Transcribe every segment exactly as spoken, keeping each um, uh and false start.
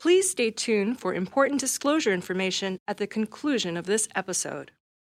Please stay tuned for important disclosure information at the conclusion of this episode.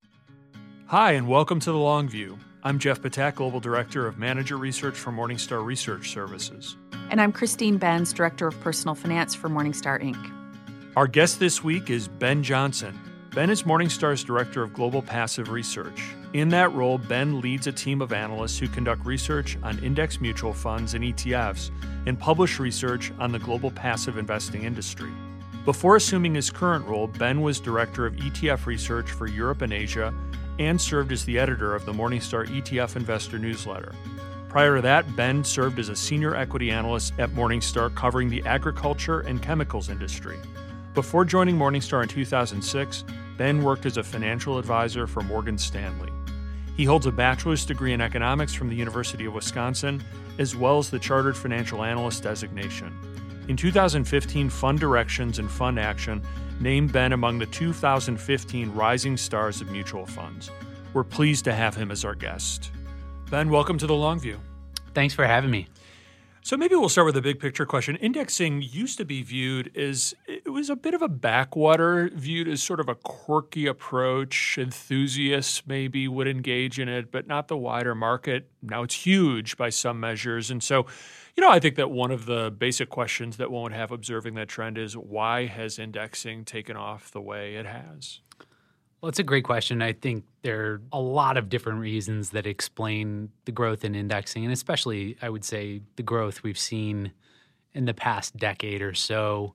Hi, and welcome to The Long View. I'm Jeff Patak, Global Director of Manager Research for Morningstar Research Services. And I'm Christine Benz, Director of Personal Finance for Morningstar, Incorporated. Our guest this week is Ben Johnson. Ben is Morningstar's Director of Global Passive Research. In that role, Ben leads a team of analysts who conduct research on index mutual funds and E T Fs and publish research on the global passive investing industry. Before assuming his current role, Ben was Director of E T F Research for Europe and Asia and served as the editor of the Morningstar E T F Investor newsletter. Prior to that, Ben served as a senior equity analyst at Morningstar covering the agriculture and chemicals industry. Before joining Morningstar in two thousand six, Ben worked as a financial advisor for Morgan Stanley. He holds a bachelor's degree in economics from the University of Wisconsin, as well as the Chartered Financial Analyst designation. In two thousand fifteen, Fund Directions and Fund Action named Ben among the two thousand fifteen Rising Stars of Mutual Funds. We're pleased to have him as our guest. Ben, welcome to The Long View. Thanks for having me. So maybe we'll start with a big picture question. Indexing used to be viewed as, it was a bit of a backwater, viewed as sort of a quirky approach. Enthusiasts maybe would engage in it, but not the wider market. Now it's huge by some measures. And so, you know, I think that one of the basic questions that one would have observing that trend is, why has indexing taken off the way it has? Well, it's a great question. I think there are a lot of different reasons that explain the growth in indexing, and especially, I would say, the growth we've seen in the past decade or so.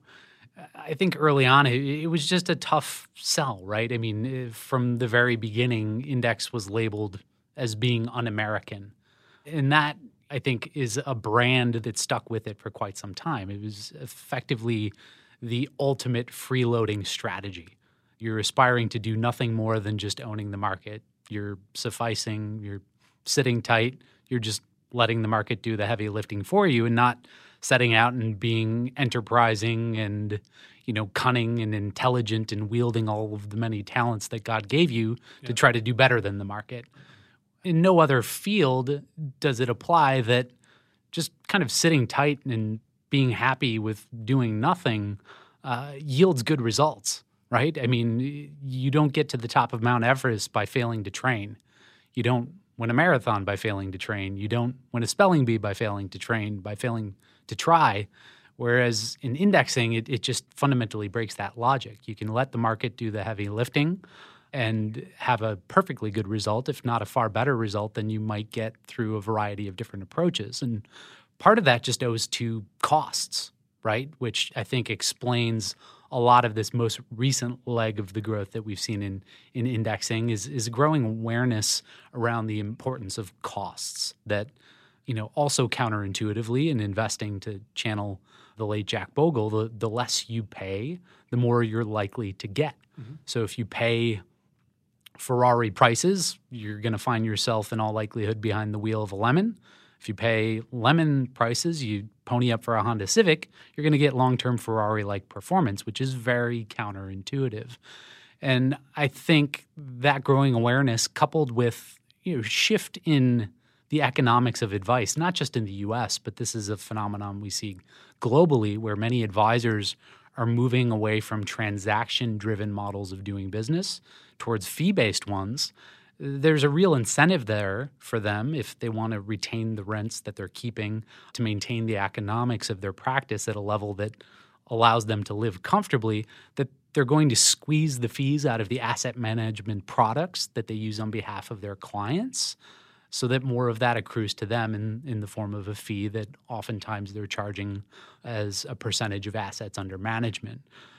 I think early on, it, it was just a tough sell, right? I mean, from the very beginning, index was labeled as being un-American. And that, I think, is a brand that stuck with it for quite some time. It was effectively the ultimate freeloading strategy. You're aspiring to do nothing more than just owning the market. You're sufficing, you're sitting tight, you're just letting the market do the heavy lifting for you and not setting out and being enterprising and, you know, cunning and intelligent and wielding all of the many talents that God gave you yeah. to try to do better than the market. In no other field does it apply that just kind of sitting tight and being happy with doing nothing uh, yields good results. Right? I mean, you don't get to the top of Mount Everest by failing to train. You don't win a marathon by failing to train. You don't win a spelling bee by failing to train, by failing to try. Whereas in indexing, it, it just fundamentally breaks that logic. You can let the market do the heavy lifting and have a perfectly good result, if not a far better result than you might get through a variety of different approaches. And part of that just owes to costs, right? Which I think explains a lot of this most recent leg of the growth that we've seen in, in indexing is, is growing awareness around the importance of costs that, you know, also counterintuitively in investing, to channel the late Jack Bogle, the, the less you pay, the more you're likely to get. Mm-hmm. So if you pay Ferrari prices, you're going to find yourself in all likelihood behind the wheel of a Lemon. If you pay lemon prices, you pony up for a Honda Civic, you're going to get long-term Ferrari-like performance, which is very counterintuitive. And I think that growing awareness coupled with, you know, shift in the economics of advice, not just in the U S, but this is a phenomenon we see globally where many advisors are moving away from transaction-driven models of doing business towards fee-based ones. There's a real incentive there for them if they want to retain the rents that they're keeping to maintain the economics of their practice at a level that allows them to live comfortably, that they're going to squeeze the fees out of the asset management products that they use on behalf of their clients so that more of that accrues to them in, in the form of a fee that oftentimes they're charging as a percentage of assets under management.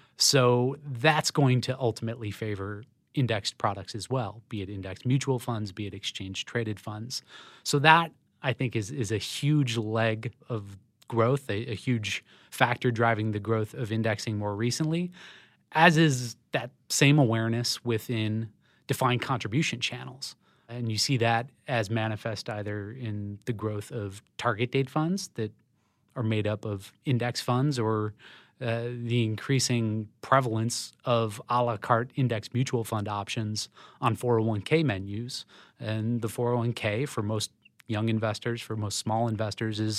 So that's going to ultimately favor indexed products as well, be it indexed mutual funds, be it exchange-traded funds. So that, I think, is is a huge leg of growth, a, a huge factor driving the growth of indexing more recently, as is that same awareness within defined contribution channels. And you see that as manifest either in the growth of target date funds that are made up of index funds or Uh, the increasing prevalence of a la carte index mutual fund options on four oh one k menus. And the four oh one k for most young investors, for most small investors, is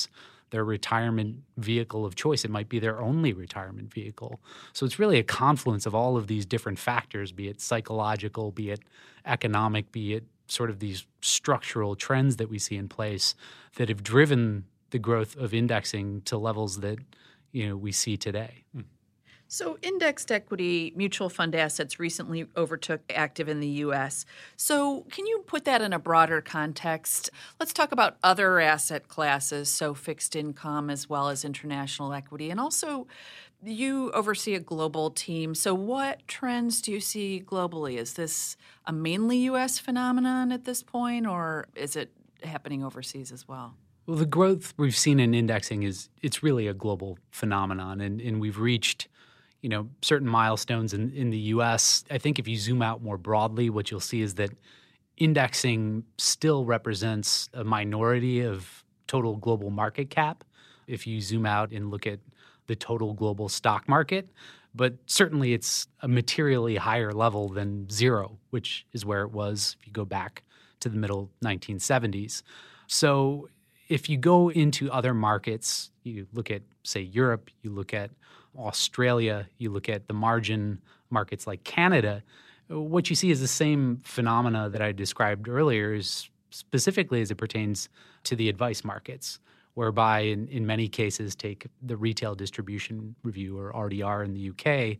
their retirement vehicle of choice. It might be their only retirement vehicle. So it's really a confluence of all of these different factors, be it psychological, be it economic, be it sort of these structural trends that we see in place that have driven the growth of indexing to levels that, you know, we see today. Mm. So indexed equity mutual fund assets recently overtook active in the U S. So can you put that in a broader context? Let's talk about other asset classes, so fixed income as well as international equity. And also, you oversee a global team. So what trends do you see globally? Is this a mainly U S phenomenon at this point, or is it happening overseas as well? Well, the growth we've seen in indexing is it's really a global phenomenon, and, and we've reached you know, certain milestones in, in the U S. I think if you zoom out more broadly, what you'll see is that indexing still represents a minority of total global market cap if you zoom out and look at the total global stock market. But certainly it's a materially higher level than zero, which is where it was if you go back to the middle nineteen seventies. So if you go into other markets, you look at, say, Europe, you look at Australia, you look at the margin markets like Canada, what you see is the same phenomena that I described earlier, is specifically as it pertains to the advice markets, whereby in, in many cases, take the Retail Distribution Review or R D R in the U K,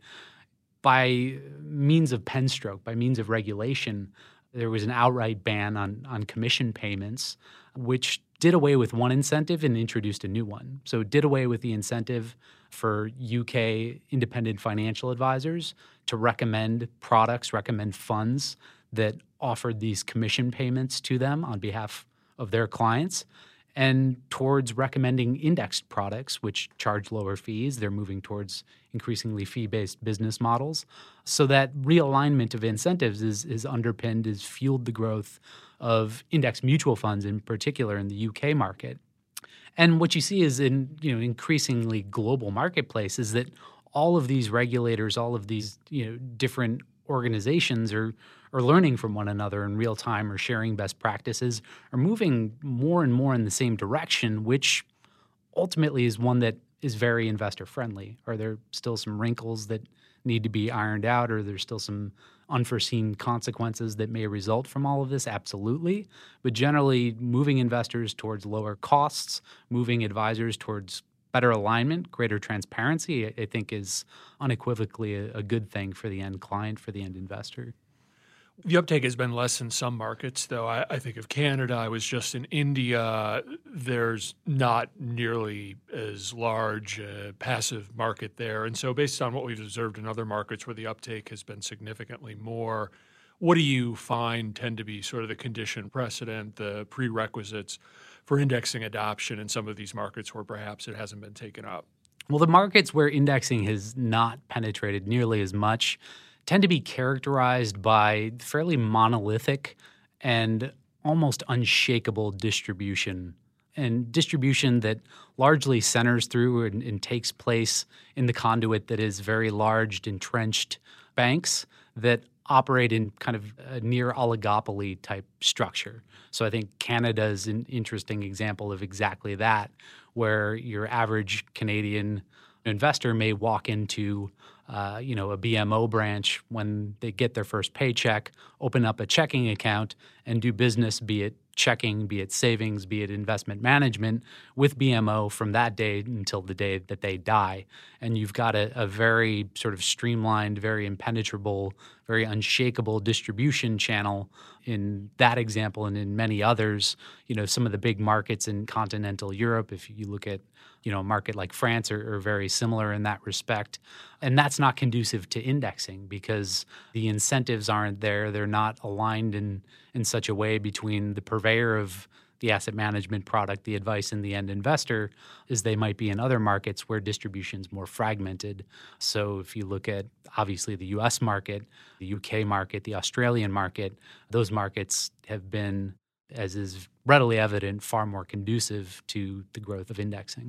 by means of pen stroke, by means of regulation, there was an outright ban on, on commission payments, which did away with one incentive and introduced a new one. So it did away with the incentive for U K independent financial advisors to recommend products, recommend funds that offered these commission payments to them on behalf of their clients, and towards recommending indexed products, which charge lower fees. They're moving towards increasingly fee-based business models. So that realignment of incentives is, is underpinned, is fueled the growth of index mutual funds, in particular in the U K market. And what you see is in you know increasingly global marketplace is that all of these regulators, all of these you know different organizations are are learning from one another in real time, or sharing best practices, are moving more and more in the same direction, which ultimately is one that is very investor friendly. Are there still some wrinkles that need to be ironed out, or there's still some unforeseen consequences that may result from all of this? Absolutely. But generally, moving investors towards lower costs, moving advisors towards better alignment, greater transparency, I think is unequivocally a, a good thing for the end client, for the end investor. The uptake has been less in some markets, though. I, I think of Canada. I was just in India. There's not nearly as large a passive market there. And so based on what we've observed in other markets where the uptake has been significantly more, what do you find tend to be sort of the condition precedent, the prerequisites for indexing adoption in some of these markets where perhaps it hasn't been taken up? Well, the markets where indexing has not penetrated nearly as much tend to be characterized by fairly monolithic and almost unshakable distribution, and distribution that largely centers through and, and takes place in the conduit that is very large, entrenched banks that operate in kind of a near oligopoly type structure. So I think Canada is an interesting example of exactly that, where your average Canadian investor may walk into Uh, you know, a B M O branch when they get their first paycheck, open up a checking account, and do business, be it checking, be it savings, be it investment management, with B M O from that day until the day that they die. And you've got a, a very sort of streamlined, very impenetrable, very unshakable distribution channel in that example, and in many others. You know, some of the big markets in continental Europe, if you look at you know, a market like France, are, are very similar in that respect. And that's not conducive to indexing because the incentives aren't there. They're not aligned in, in such a way between the purveyor of the asset management product, the advice, and the end investor as they might be in other markets where distribution's more fragmented. So if you look at, obviously, the U S market, the U K market, the Australian market, those markets have been, as is readily evident, far more conducive to the growth of indexing.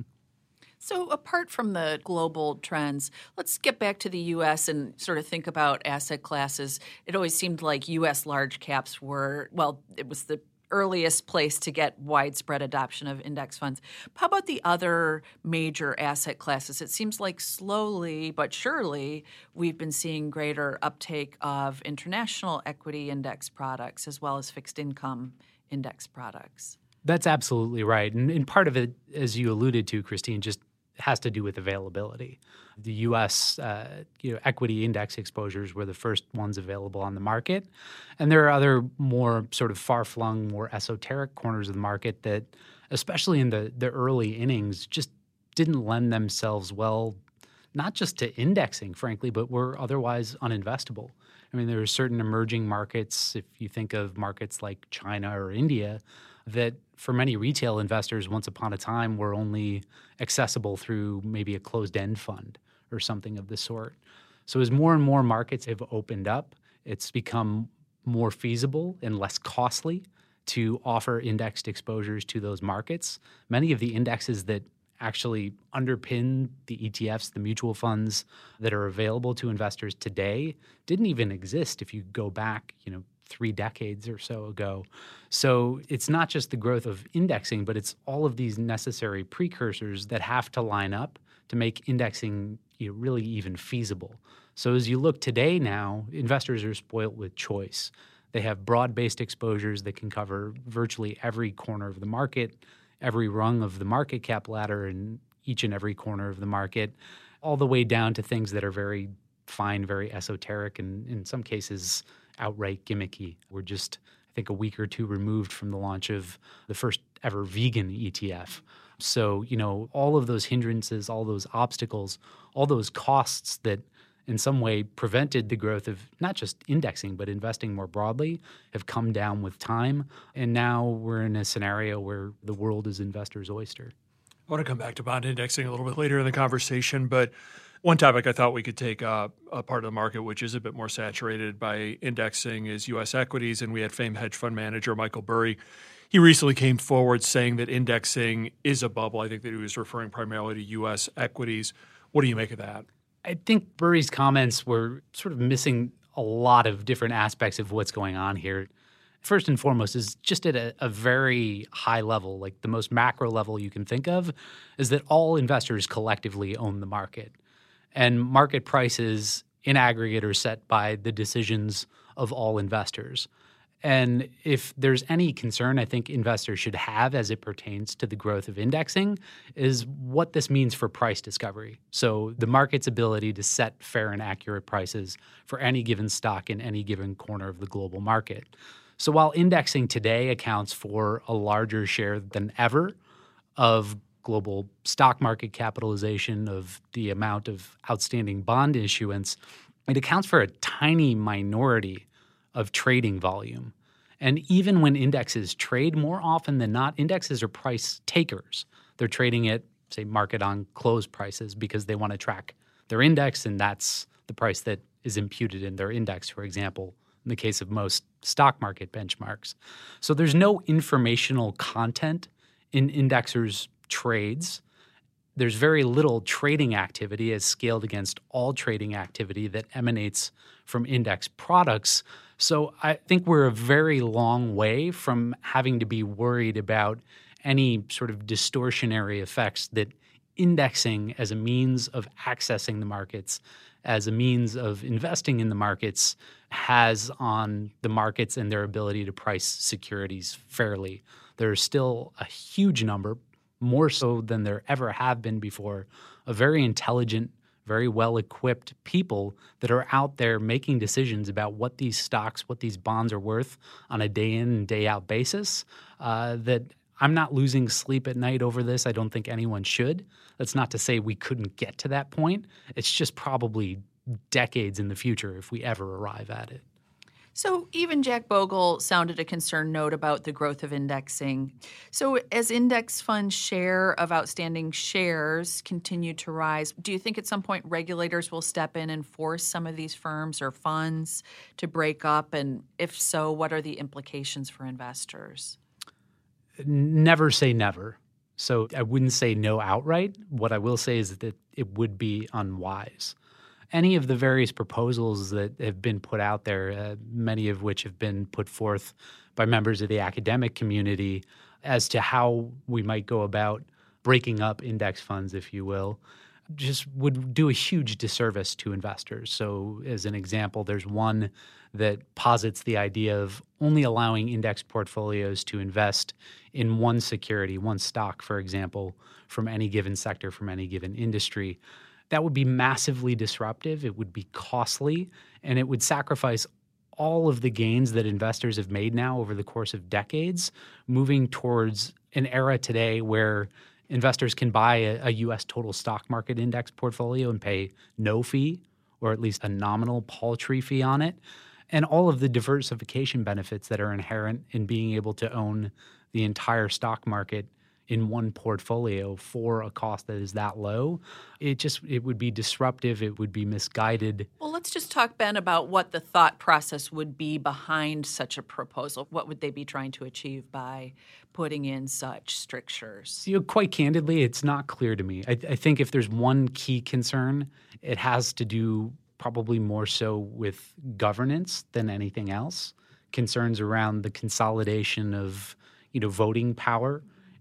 So apart from the global trends, let's get back to the U S and sort of think about asset classes. It always seemed like U S large caps were, well, it was the earliest place to get widespread adoption of index funds. How about the other major asset classes? It seems like slowly but surely we've been seeing greater uptake of international equity index products as well as fixed income index products. That's absolutely right. And, and part of it, as you alluded to, Christine, just has to do with availability. The U S uh, you know, equity index exposures were the first ones available on the market. And there are other more sort of far-flung, more esoteric corners of the market that, especially in the, the early innings, just didn't lend themselves well, not just to indexing, frankly, but were otherwise uninvestable. I mean, there are certain emerging markets, if you think of markets like China or India, that for many retail investors once upon a time were only accessible through maybe a closed-end fund or something of the sort. So as more and more markets have opened up, it's become more feasible and less costly to offer indexed exposures to those markets. Many of the indexes that actually underpin the E T Fs, the mutual funds that are available to investors today didn't even exist if you go back, you know, three decades or so ago. So it's not just the growth of indexing, but it's all of these necessary precursors that have to line up to make indexing, you know, really even feasible. So as you look today now, investors are spoiled with choice. They have broad-based exposures that can cover virtually every corner of the market, every rung of the market cap ladder in each and every corner of the market, all the way down to things that are very fine, very esoteric, and in some cases outright gimmicky. We're just, I think, a week or two removed from the launch of the first ever vegan E T F. So, you know, all of those hindrances, all those obstacles, all those costs that in some way prevented the growth of not just indexing, but investing more broadly have come down with time. And now we're in a scenario where the world is investors' oyster. I want to come back to bond indexing a little bit later in the conversation, but one topic I thought we could take uh, a part of the market which is a bit more saturated by indexing is U S equities, and we had famed hedge fund manager Michael Burry. He recently came forward saying that indexing is a bubble. I think that he was referring primarily to U S equities. What do you make of that? I think Burry's comments were sort of missing a lot of different aspects of what's going on here. First and foremost is just at a, a very high level, like the most macro level you can think of, is that all investors collectively own the market. And market prices in aggregate are set by the decisions of all investors. And if there's any concern I think investors should have as it pertains to the growth of indexing is what this means for price discovery. So the market's ability to set fair and accurate prices for any given stock in any given corner of the global market. So while indexing today accounts for a larger share than ever of global stock market capitalization, of the amount of outstanding bond issuance, it accounts for a tiny minority of trading volume. And even when indexes trade, more often than not, indexes are price takers. They're trading at, say, market on close prices because they want to track their index, and that's the price that is imputed in their index, for example, in the case of most stock market benchmarks. So there's no informational content in indexers' trades. There's very little trading activity as scaled against all trading activity that emanates from index products. So I think we're a very long way from having to be worried about any sort of distortionary effects that indexing as a means of accessing the markets, as a means of investing in the markets, has on the markets and their ability to price securities fairly. There are still a huge number, more so than there ever have been before, of very intelligent, very well-equipped people that are out there making decisions about what these stocks, what these bonds are worth on a day-in and day-out basis, uh, that I'm not losing sleep at night over this. I don't think anyone should. That's not to say we couldn't get to that point. It's just probably decades in the future if we ever arrive at it. So even Jack Bogle sounded a concerned note about the growth of indexing. So as index fund share of outstanding shares continue to rise, do you think at some point regulators will step in and force some of these firms or funds to break up? And if so, what are the implications for investors? Never say never. So I wouldn't say no outright. What I will say is that it would be unwise. any of the various proposals that have been put out there, uh, many of which have been put forth by members of the academic community as to how we might go about breaking up index funds, if you will, just would do a huge disservice to investors. So as an example, there's one that posits the idea of only allowing index portfolios to invest in one security, one stock, for example, from any given sector, from any given industry. That would be massively disruptive. It would be costly, and it would sacrifice all of the gains that investors have made now over the course of decades, moving towards an era today where investors can buy a, a U S total stock market index portfolio and pay no fee, or at least a nominal paltry fee on it, and all of the diversification benefits that are inherent in being able to own the entire stock market in one portfolio for a cost that is that low. It just, it would be disruptive. It would be misguided. Well, let's just talk, Ben, about what the thought process would be behind such a proposal. What would they be trying to achieve by putting in such strictures? You know, quite candidly, it's not clear to me. I, I think if there's one key concern, it has to do probably more so with governance than anything else. Concerns around the consolidation of, you know, voting power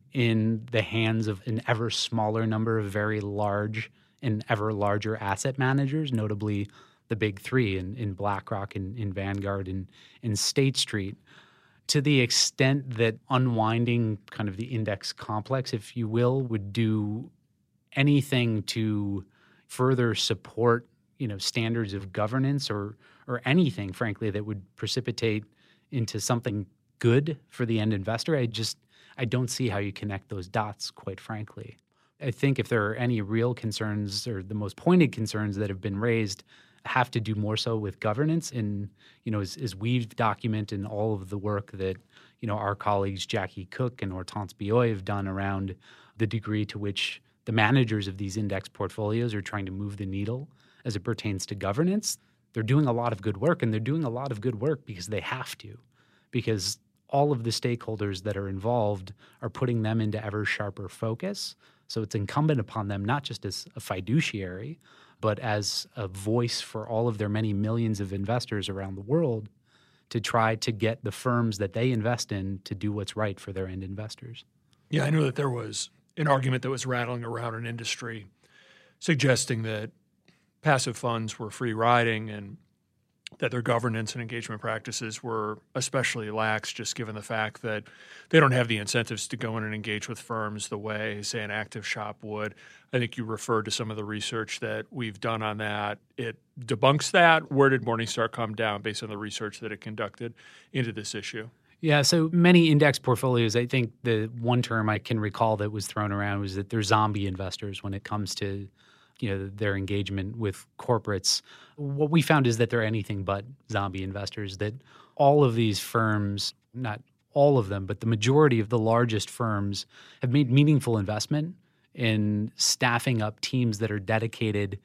in the hands of an ever smaller number of very large and ever larger asset managers, notably the big three in, in BlackRock and in Vanguard and in State Street, to the extent that unwinding kind of the index complex, if you will, would do anything to further support, you know, standards of governance or or anything, frankly, that would precipitate into something good for the end investor. I just I don't see how you connect those dots, quite frankly. I think if there are any real concerns or the most pointed concerns that have been raised have to do more so with governance. And, you know, as, as we've documented in all of the work that, you know, our colleagues Jackie Cook and Hortense Bioy have done around the degree to which the managers of these index portfolios are trying to move the needle as it pertains to governance, they're doing a lot of good work, and they're doing a lot of good work because they have to, because all of the stakeholders that are involved are putting them into ever sharper focus. So it's incumbent upon them, not just as a fiduciary, but as a voice for all of their many millions of investors around the world, to try to get the firms that they invest in to do what's right for their end investors. Yeah, I know that there was an argument that was rattling around an industry suggesting that passive funds were free riding and that their governance and engagement practices were especially lax, just given the fact that they don't have the incentives to go in and engage with firms the way, say, an active shop would. I think you referred to some of the research that we've done on that. It debunks that. Where did Morningstar come down based on the research that it conducted into this issue? Yeah, so many index portfolios, I think the one term I can recall that was thrown around was that they're zombie investors when it comes to, you know, their engagement with corporates. What we found is that they're anything but zombie investors, that all of these firms, not all of them, but the majority of the largest firms have made meaningful investment in staffing up teams that are dedicated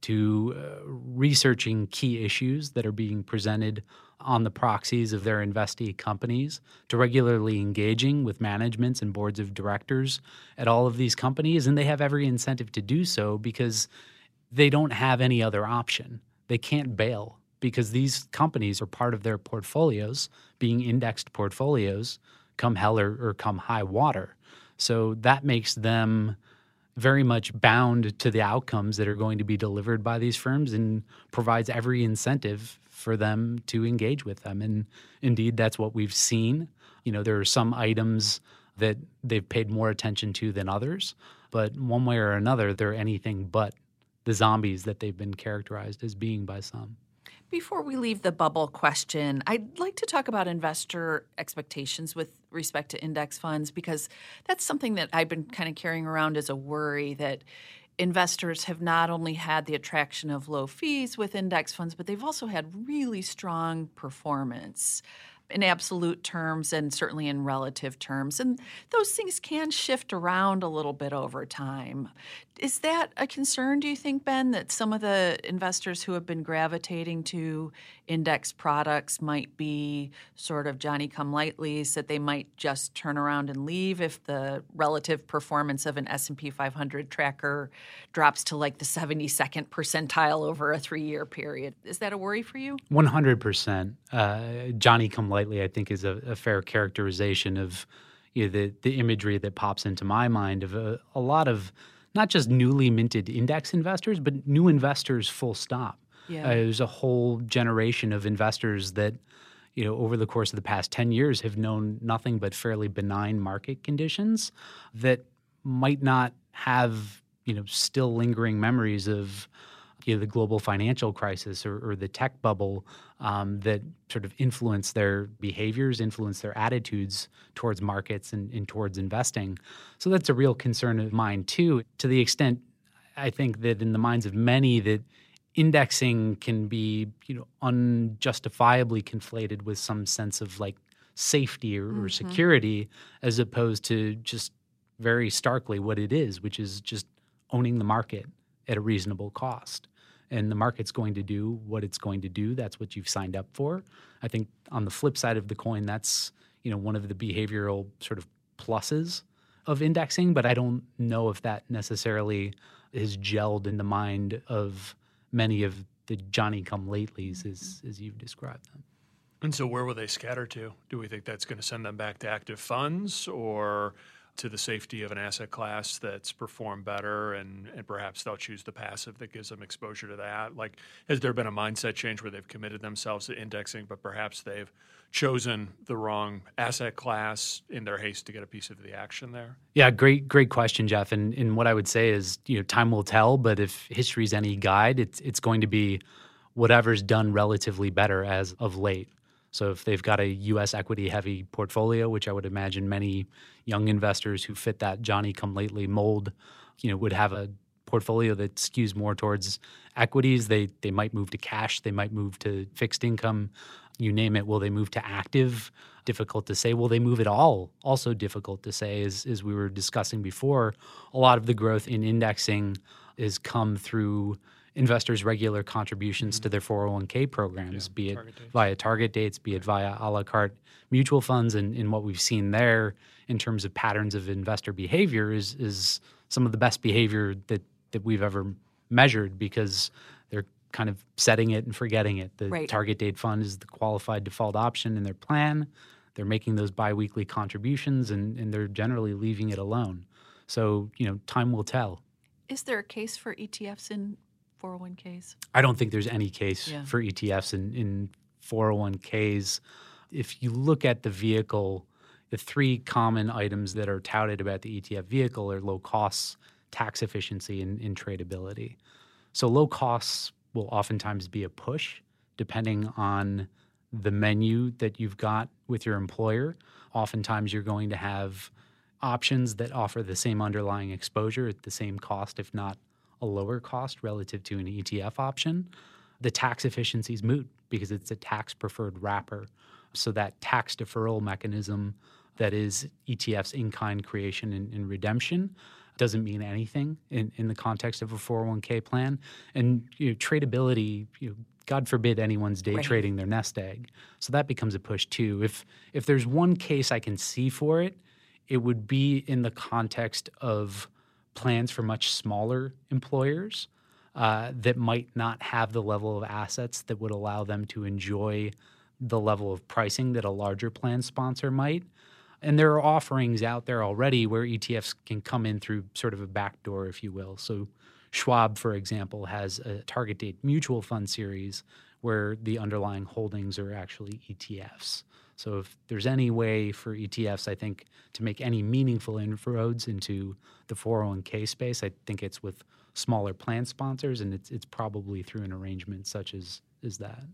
to uh, researching key issues that are being presented on the proxies of their investee companies, to regularly engaging with managements and boards of directors at all of these companies. And they have every incentive to do so because they don't have any other option. They can't bail because these companies are part of their portfolios, being indexed portfolios, come hell or, or come high water. So that makes them very much bound to the outcomes that are going to be delivered by these firms and provides every incentive for them to engage with them. And indeed, that's what we've seen. You know, there are some items that they've paid more attention to than others, but one way or another, they're anything but the zombies that they've been characterized as being by some. Before we leave the bubble question, I'd like to talk about investor expectations with respect to index funds, because that's something that I've been kind of carrying around as a worry, that investors have not only had the attraction of low fees with index funds, but they've also had really strong performance in absolute terms and certainly in relative terms. And those things can shift around a little bit over time. Is that a concern, do you think, Ben, that some of the investors who have been gravitating to index products might be sort of Johnny-come-latelys, that they might just turn around and leave if the relative performance of an S and P five hundred tracker drops to like the seventy-second percentile over a three-year period? Is that a worry for you? one hundred percent. Uh, Johnny-come-lately, I think, is a, a fair characterization of you know, the, the imagery that pops into my mind of a, a lot of not just newly minted index investors, but new investors full stop. Yeah. Uh, there's a whole generation of investors that, you know, over the course of the past ten years have known nothing but fairly benign market conditions that might not have, you know, still lingering memories of, you know, the global financial crisis or, or the tech bubble um, that sort of influence their behaviors, influence their attitudes towards markets and, and towards investing. So that's a real concern of mine too, to the extent I think that in the minds of many that indexing can be, you know, unjustifiably conflated with some sense of like safety or, mm-hmm. or security, as opposed to just very starkly what it is, which is just owning the market at a reasonable cost. And the market's going to do what it's going to do. That's what you've signed up for. I think on the flip side of the coin, that's, you know, one of the behavioral sort of pluses of indexing, but I don't know if that necessarily is gelled in the mind of many of the Johnny-come-latelys as, as you've described them. And so where will they scatter to? Do we think that's going to send them back to active funds or to the safety of an asset class that's performed better, and, and perhaps they'll choose the passive that gives them exposure to that? Like, has there been a mindset change where they've committed themselves to indexing, but perhaps they've chosen the wrong asset class in their haste to get a piece of the action there? Yeah, great, great question, Jeff. And, and what I would say is, you know, time will tell, but if history's any guide, it's it's going to be whatever's done relatively better as of late. So if they've got a U S equity-heavy portfolio, which I would imagine many young investors who fit that Johnny-come-lately mold, you know, would have a portfolio that skews more towards equities. They they might move to cash. They might move to fixed income. You name it. Will they move to active? Difficult to say. Will they move at all? Also difficult to say. As, as we were discussing before, a lot of the growth in indexing has come through investors' regular contributions mm-hmm. to their four oh one k programs, yeah, be it target via target dates, be it via a la carte mutual funds. And, and what we've seen there in terms of patterns of investor behavior is, is some of the best behavior that, that we've ever measured, because they're kind of setting it and forgetting it. The right. target date fund is the qualified default option in their plan. They're making those biweekly contributions, and, and they're generally leaving it alone. So, you know, time will tell. Is there a case for E T Fs in four oh one k's? I don't think there's any case yeah. for E T Fs in, in four oh one k's. If you look at the vehicle, the three common items that are touted about the E T F vehicle are low costs, tax efficiency, and, and tradability. So low costs will oftentimes be a push depending on the menu that you've got with your employer. Oftentimes you're going to have options that offer the same underlying exposure at the same cost, if not a lower cost relative to an E T F option. The tax efficiency is moot because it's a tax-preferred wrapper. So that tax deferral mechanism that is E T F's in-kind creation and, and redemption doesn't mean anything in, in the context of a four oh one k plan. And you know, tradability, you know, God forbid anyone's day right. trading their nest egg. So that becomes a push too. If if there's one case I can see for it, it would be in the context of plans for much smaller employers uh, that might not have the level of assets that would allow them to enjoy the level of pricing that a larger plan sponsor might. And there are offerings out there already where E T Fs can come in through sort of a back door, if you will. So Schwab, for example, has a target date mutual fund series where the underlying holdings are actually E T Fs. So if there's any way for E T Fs, I think, to make any meaningful inroads into the four oh one k space, I think it's with smaller plan sponsors, and it's it's probably through an arrangement such as, as that.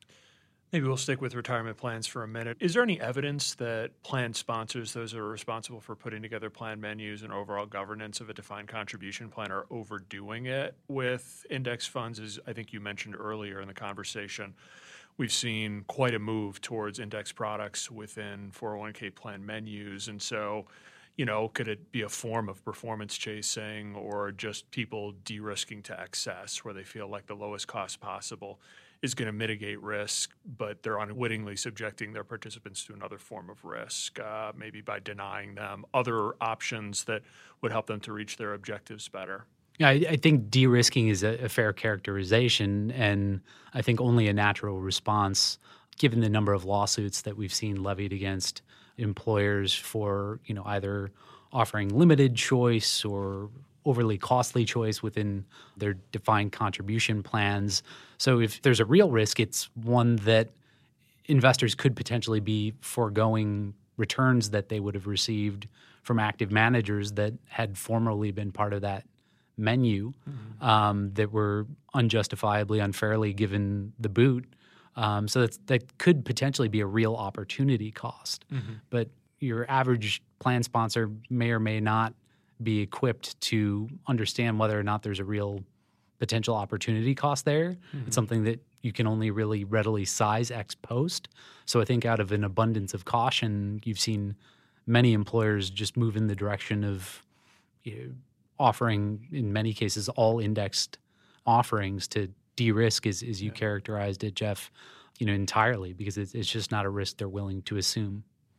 Maybe we'll stick with retirement plans for a minute. Is there any evidence that plan sponsors, those who are responsible for putting together plan menus and overall governance of a defined contribution plan, are overdoing it with index funds? As I think you mentioned earlier in the conversation, we've seen quite a move towards index products within four oh one k plan menus. And so, You know, could it be a form of performance chasing or just people de-risking to excess where they feel like the lowest cost possible is going to mitigate risk, but they're unwittingly subjecting their participants to another form of risk, uh, maybe by denying them other options that would help them to reach their objectives better? Yeah, I, I think de-risking is a, a fair characterization, and I think only a natural response given the number of lawsuits that we've seen levied against employers for, you know, either offering limited choice or overly costly choice within their defined contribution plans. So if there's a real risk, it's one that investors could potentially be foregoing returns that they would have received from active managers that had formerly been part of that menu, mm-hmm. um, that were unjustifiably, unfairly given the boot. Um, so that's, that could potentially be a real opportunity cost. Mm-hmm. But your average plan sponsor may or may not be equipped to understand whether or not there's a real potential opportunity cost there. Mm-hmm. It's something that you can only really readily size ex post. So I think out of an abundance of caution, you've seen many employers just move in the direction of, you know, offering, in many cases, all indexed offerings to de-risk, as, as you yeah. characterized it, Jeff, you know, entirely, because it's, it's just not a risk they're willing to assume.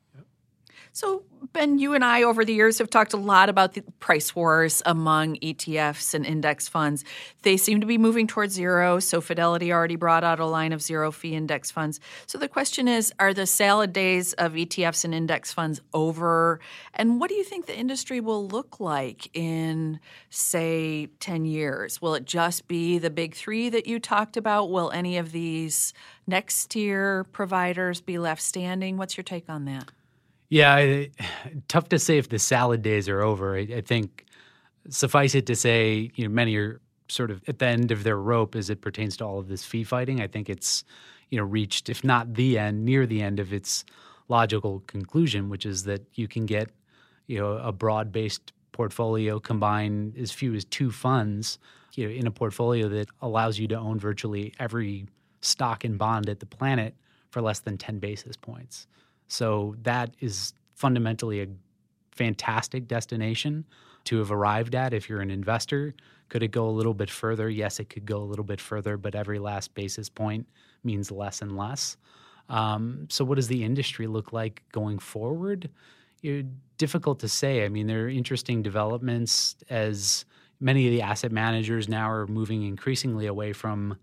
So, Ben, you and I over the years have talked a lot about the price wars among E T Fs and index funds. They seem to be moving towards zero. So Fidelity already brought out a line of zero-fee index funds. So the question is, are the salad days of E T Fs and index funds over? And what do you think the industry will look like in, say, ten years? Will it just be the big three that you talked about? Will any of these next-tier providers be left standing? What's your take on that? Yeah, I, tough to say if the salad days are over. I, I think suffice it to say, you know, many are sort of at the end of their rope as it pertains to all of this fee fighting. I think it's, you know, reached, if not the end, near the end of its logical conclusion, which is that you can get, you know, a broad-based portfolio, combine as few as two funds, you know, in a portfolio that allows you to own virtually every stock and bond at the planet for less than ten basis points. So that is fundamentally a fantastic destination to have arrived at if you're an investor. Could it go a little bit further? Yes, it could go a little bit further, but every last basis point means less and less. Um, so what does the industry look like going forward? It, difficult to say. I mean, there are interesting developments as many of the asset managers now are moving increasingly away from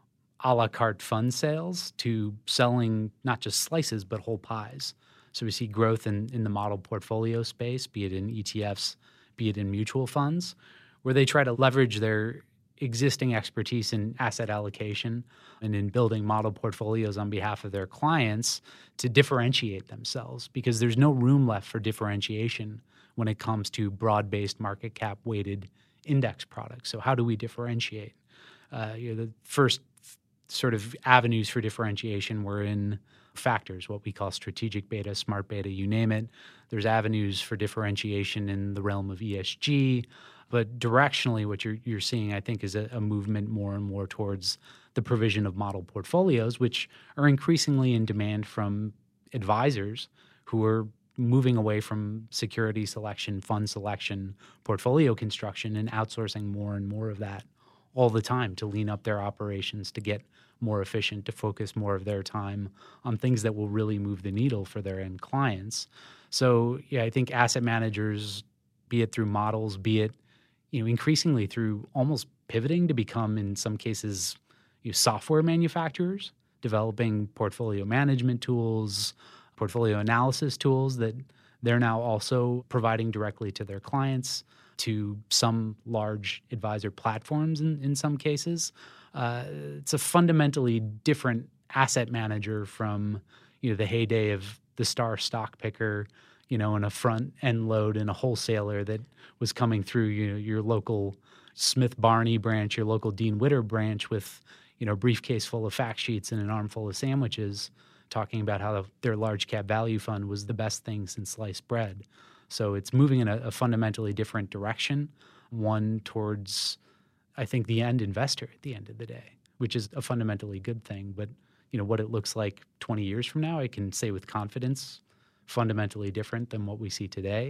a la carte fund sales to selling not just slices but whole pies. So we see growth in, in the model portfolio space, be it in E T Fs, be it in mutual funds, where they try to leverage their existing expertise in asset allocation and in building model portfolios on behalf of their clients to differentiate themselves, because there's no room left for differentiation when it comes to broad-based market cap weighted index products. So how do we differentiate? Uh, you know, the first sort of avenues for differentiation were in factors, what we call strategic beta, smart beta, you name it. There's avenues for differentiation in the realm of E S G, but directionally what you're you're seeing, I think, is a, a movement more and more towards the provision of model portfolios, which are increasingly in demand from advisors who are moving away from security selection, fund selection, portfolio construction, and outsourcing more and more of that all the time to lean up their operations, to get more efficient, to focus more of their time on things that will really move the needle for their end clients. So, yeah, I think asset managers, be it through models, be it, you know, increasingly through almost pivoting to become, in some cases, you know, software manufacturers, developing portfolio management tools, portfolio analysis tools that they're now also providing directly to their clients, to some large advisor platforms in, in some cases. Uh, it's a fundamentally different asset manager from, you know, the heyday of the star stock picker, you know, and a front end load and a wholesaler that was coming through, you know, your local Smith Barney branch, your local Dean Witter branch with, you know, a briefcase full of fact sheets and an armful of sandwiches, talking about how their large cap value fund was the best thing since sliced bread. So it's moving in a, a fundamentally different direction, one towards, I think, the end investor at the end of the day, which is a fundamentally good thing. But, you know, what it looks like twenty years from now, I can say with confidence, fundamentally different than what we see today.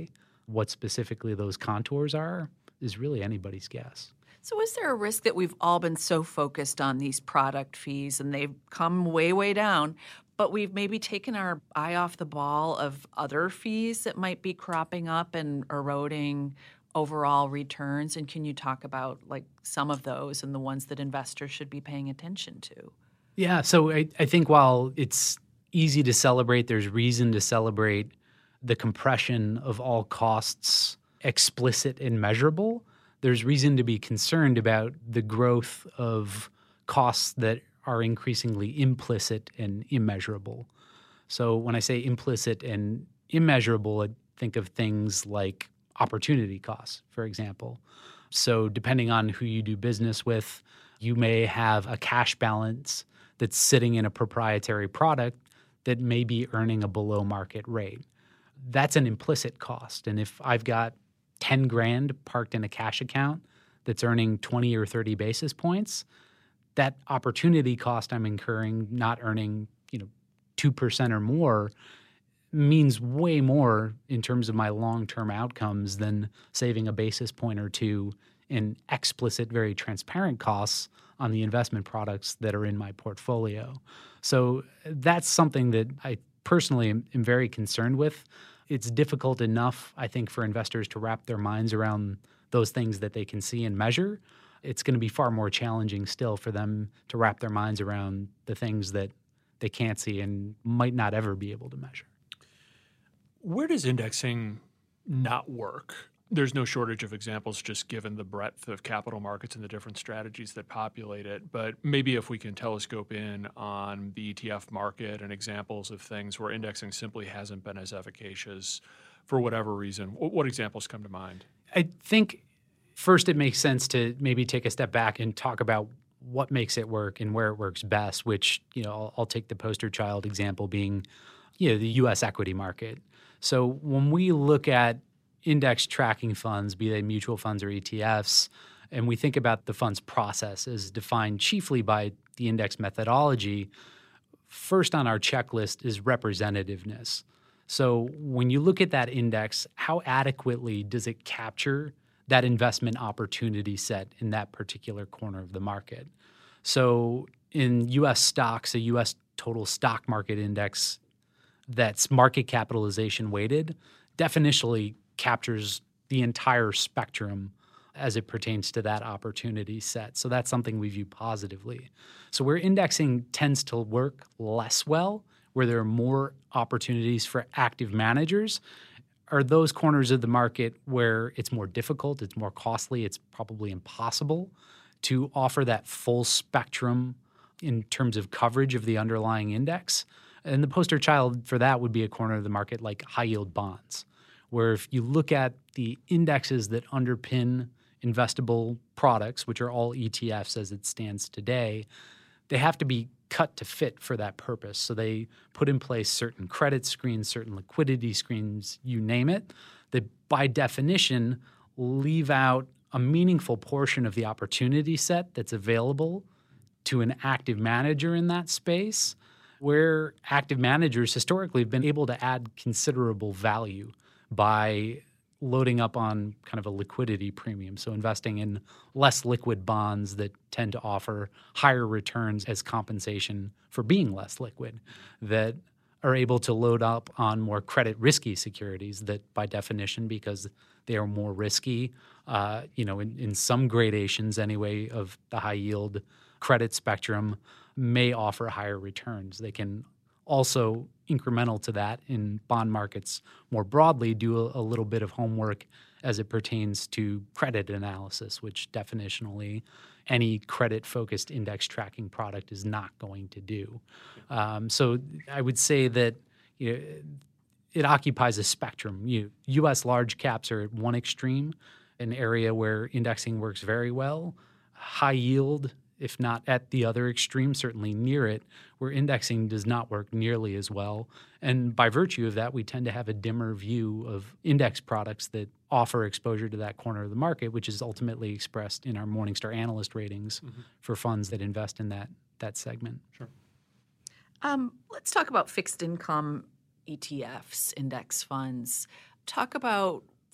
What specifically those contours are is really anybody's guess. So is there a risk that we've all been so focused on these product fees and they've come way, way down, but we've maybe taken our eye off the ball of other fees that might be cropping up and eroding overall returns? And can you talk about like some of those and the ones that investors should be paying attention to? Yeah, so I, I think while it's easy to celebrate, there's reason to celebrate the compression of all costs explicit and measurable. There's reason to be concerned about the growth of costs that are increasingly implicit and immeasurable. So when I say implicit and immeasurable, I think of things like opportunity costs, for example. So depending on who you do business with, you may have a cash balance that's sitting in a proprietary product that may be earning a below market rate. That's an implicit cost. And if I've got ten grand parked in a cash account that's earning twenty or thirty basis points, that opportunity cost I'm incurring, not earning, you know, two percent or more, means way more in terms of my long-term outcomes than saving a basis point or two in explicit, very transparent costs on the investment products that are in my portfolio. So that's something that I personally am, am very concerned with. It's difficult enough, I think, for investors to wrap their minds around those things that they can see and measure. It's going to be far more challenging still for them to wrap their minds around the things that they can't see and might not ever be able to measure. Where does indexing not work? There's no shortage of examples just given the breadth of capital markets and the different strategies that populate it. But maybe if we can telescope in on the E T F market and examples of things where indexing simply hasn't been as efficacious for whatever reason, what examples come to mind? I think first it makes sense to maybe take a step back and talk about what makes it work and where it works best, which, you know, I'll, I'll take the poster child example being, you know, the U S equity market. So when we look at index tracking funds, be they mutual funds or E T Fs, and we think about the fund's process as defined chiefly by the index methodology, first on our checklist is representativeness. So when you look at that index, how adequately does it capture that investment opportunity set in that particular corner of the market? So in U S stocks, a U S total stock market index that's market capitalization weighted definitionally captures the entire spectrum as it pertains to that opportunity set. So that's something we view positively. So where indexing tends to work less well, where there are more opportunities for active managers, are those corners of the market where it's more difficult, it's more costly, it's probably impossible to offer that full spectrum in terms of coverage of the underlying index. And the poster child for that would be a corner of the market like high-yield bonds, where if you look at the indexes that underpin investable products, which are all E T Fs as it stands today, they have to be cut to fit for that purpose. So they put in place certain credit screens, certain liquidity screens, you name it, that by definition leave out a meaningful portion of the opportunity set that's available to an active manager in that space, where active managers historically have been able to add considerable value by loading up on kind of a liquidity premium, so investing in less liquid bonds that tend to offer higher returns as compensation for being less liquid, that are able to load up on more credit risky securities that by definition, because they are more risky, uh, you know, in, in some gradations anyway of the high yield credit spectrum, may offer higher returns. They can also, incremental to that in bond markets more broadly, do a, a little bit of homework as it pertains to credit analysis, which definitionally any credit-focused index tracking product is not going to do. Um, so I would say that, you know, it occupies a spectrum. You, U S large caps are at one extreme, an area where indexing works very well. High yield, if not at the other extreme, certainly near it, where indexing does not work nearly as well. And by virtue of that, we tend to have a dimmer view of index products that offer exposure to that corner of the market, which is ultimately expressed in our Morningstar analyst ratings mm-hmm. for funds that invest in that, that segment. Sure. Um, let's talk about fixed income E T Fs, index funds. Talk about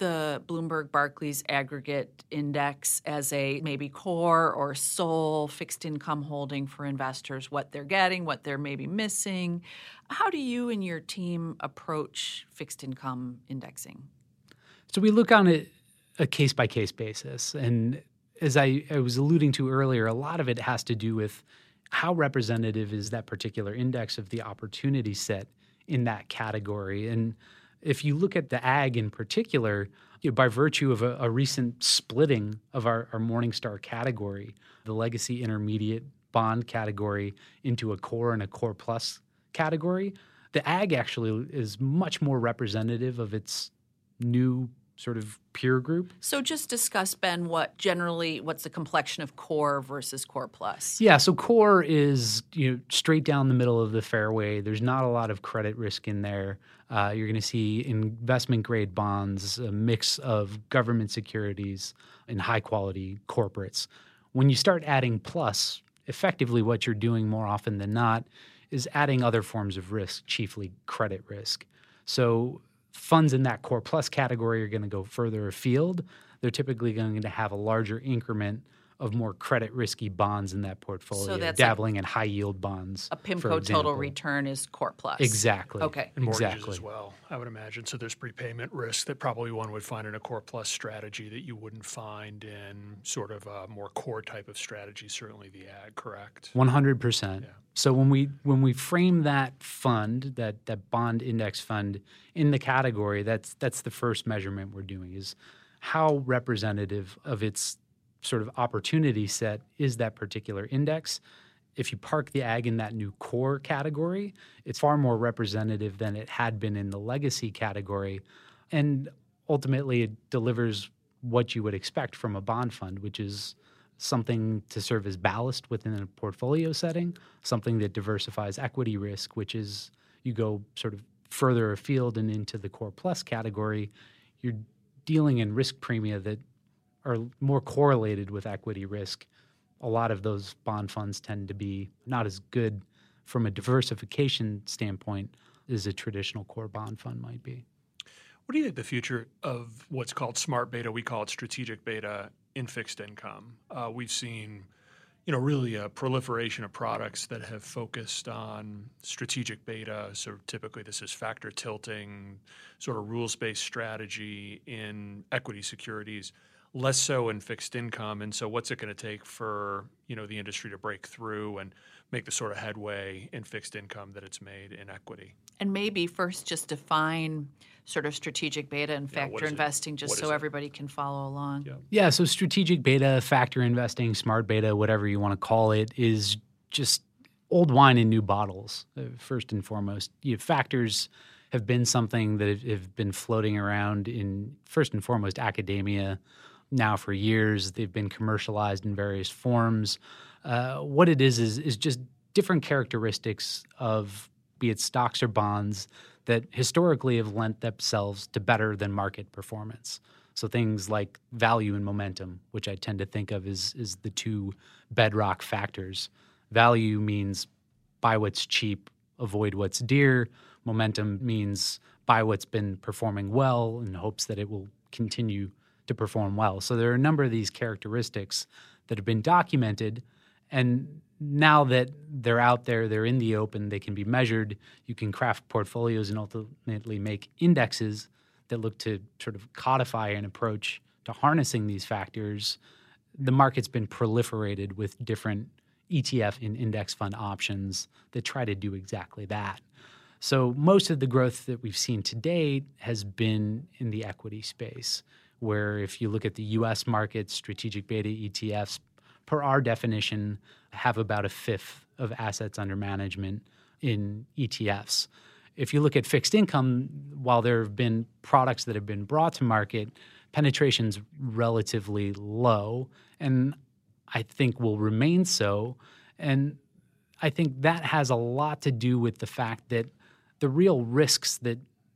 the Bloomberg Barclays Aggregate Index as a maybe core or sole fixed income holding for investors, what they're getting, what they're maybe missing. How do you and your team approach fixed income indexing? So we look on it a case-by-case basis. And as I, I was alluding to earlier, a lot of it has to do with how representative is that particular index of the opportunity set in that category. And if you look at the ag in particular, you know, by virtue of a, a recent splitting of our, our Morningstar category, the legacy intermediate bond category into a core and a core plus category, the ag actually is much more representative of its new sort of peer group. So just discuss, Ben, what generally, what's the complexion of core versus core plus? Yeah, so core is, you know, straight down the middle of the fairway. There's not a lot of credit risk in there. Uh, you're going to see investment grade bonds, a mix of government securities and high quality corporates. When you start adding plus, effectively what you're doing more often than not is adding other forms of risk, chiefly credit risk. So funds in that core plus category are going to go further afield. They're typically going to have a larger increment of more credit risky bonds in that portfolio, So that's dabbling in high yield bonds. A for PIMCO total example. return is core plus. Exactly. Okay. And mortgages Exactly. as well, I would imagine. So there's prepayment risk that probably one would find in a core plus strategy that you wouldn't find in sort of a more core type of strategy, certainly the ag, correct? one hundred percent. Yeah. So when we when we frame that fund, that that bond index fund in the category, that's that's the first measurement we're doing is how representative of its sort of opportunity set is that particular index. If you park the ag in that new core category, it's far more representative than it had been in the legacy category. And ultimately, it delivers what you would expect from a bond fund, which is something to serve as ballast within a portfolio setting, something that diversifies equity risk, which is you go sort of further afield and into the core plus category, you're dealing in risk premia that are more correlated with equity risk. A lot of those bond funds tend to be not as good from a diversification standpoint as a traditional core bond fund might be. What do you think the future of what's called smart beta, we call it strategic beta, in fixed income? Uh, we've seen, you know, really a proliferation of products that have focused on strategic beta. So typically this is factor tilting, sort of rules-based strategy in equity securities, less so in fixed income. And so what's it going to take for, you know, the industry to break through and make the sort of headway in fixed income that it's made in equity? And maybe first just define sort of strategic beta and Yeah, what factor is it? investing just What so is it? everybody can follow along. Yeah. Yeah, so strategic beta, factor investing, smart beta, whatever you want to call it, is just old wine in new bottles, uh, first and foremost. You know, factors have been something that have, have been floating around in, first and foremost, academia now for years. They've been commercialized in various forms. Uh, what it is, is is just different characteristics of, be it stocks or bonds, that historically have lent themselves to better than market performance. So things like value and momentum, which I tend to think of as, as the two bedrock factors. Value means buy what's cheap, avoid what's dear. Momentum means buy what's been performing well in hopes that it will continue to perform well. So there are a number of these characteristics that have been documented, and now that they're out there, they're in the open, they can be measured, you can craft portfolios and ultimately make indexes that look to sort of codify an approach to harnessing these factors. The market's been proliferated with different E T F and index fund options that try to do exactly that. So most of the growth that we've seen to date has been in the equity space, where if you look at the U S market, strategic beta E T Fs, per our definition, have about a fifth of assets under management in E T Fs. If you look at fixed income, while there have been products that have been brought to market, penetration's relatively low, and I think will remain so. And I think that has a lot to do with the fact that the real risks that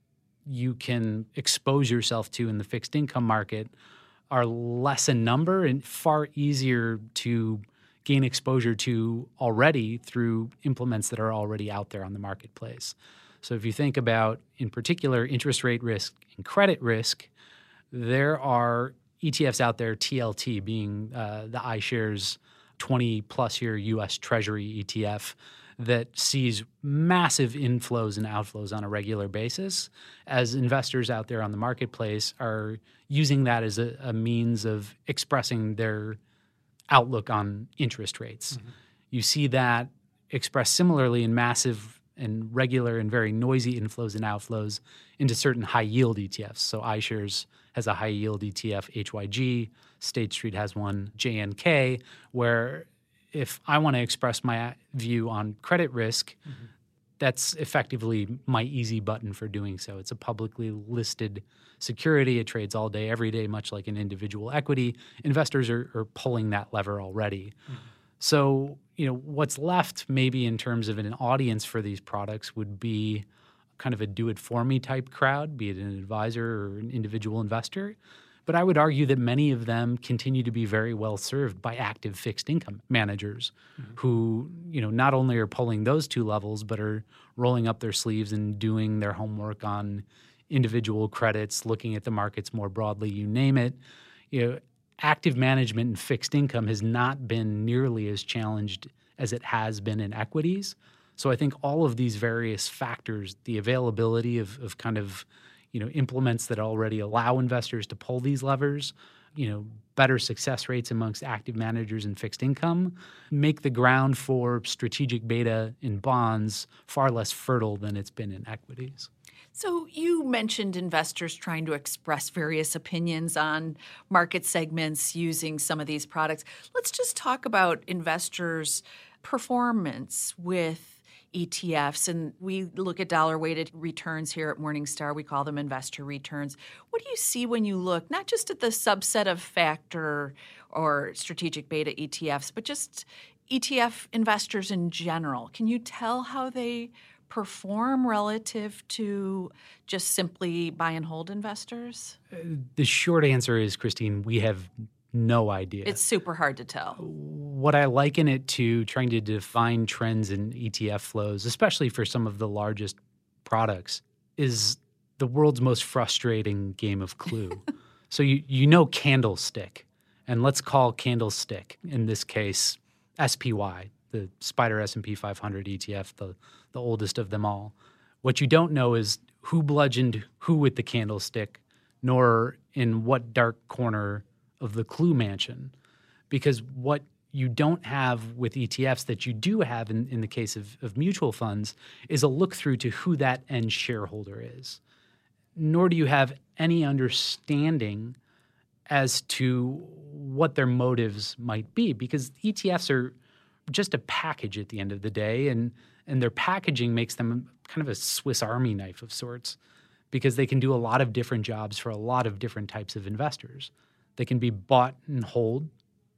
you can expose yourself to in the fixed income market are less in number and far easier to gain exposure to already through implements that are already out there on the marketplace. So if you think about, in particular, interest rate risk and credit risk, There are E T Fs out there, T L T being uh, the iShares twenty-plus year U S Treasury E T F, that sees massive inflows and outflows on a regular basis as investors out there on the marketplace are using that as a, a means of expressing their outlook on interest rates. Mm-hmm. You see that expressed similarly in massive and regular and very noisy inflows and outflows into certain high-yield E T Fs. So iShares has a high-yield E T F, H Y G. State Street has one, J N K, where if I want to express my view on credit risk, mm-hmm. that's effectively my easy button for doing so. It's a publicly listed security. It trades all day, every day, much like an individual equity. Investors are, are pulling that lever already. Mm-hmm. So, you know, what's left maybe in terms of an audience for these products would be kind of a do-it-for-me type crowd, be it an advisor or an individual investor. But I would argue that many of them continue to be very well served by active fixed income managers mm-hmm. who, you know, not only are pulling those two levels, but are rolling up their sleeves and doing their homework on individual credits, looking at the markets more broadly, you name it. You know, active management in fixed income has not been nearly as challenged as it has been in equities. So I think all of these various factors, the availability of, of kind of, you know, implements that already allow investors to pull these levers, you know, better success rates amongst active managers in fixed income, make the ground for strategic beta in bonds far less fertile than it's been in equities. So you mentioned investors trying to express various opinions on market segments using some of these products. Let's just talk about investors' performance with E T Fs. And we look at dollar-weighted returns here at Morningstar. We call them investor returns. What do you see when you look not just at the subset of factor or strategic beta E T Fs, but just E T F investors in general? Can you tell how they perform relative to just simply buy and hold investors? Uh, the short answer is, Christine, we have no idea. It's super hard to tell. What I liken it to trying to define trends in E T F flows, especially for some of the largest products, is the world's most frustrating game of Clue. So you, you know candlestick, and let's call candlestick, in this case, S P Y, the Spider S and P five hundred E T F, the, the oldest of them all. What you don't know is who bludgeoned who with the candlestick, nor in what dark corner of the Clue mansion. Because what you don't have with E T Fs that you do have in, in the case of, of mutual funds is a look through to who that end shareholder is. Nor do you have any understanding as to what their motives might be, because E T Fs are just a package at the end of the day, and, and their packaging makes them kind of a Swiss Army knife of sorts, because they can do a lot of different jobs for a lot of different types of investors. They can be bought and hold,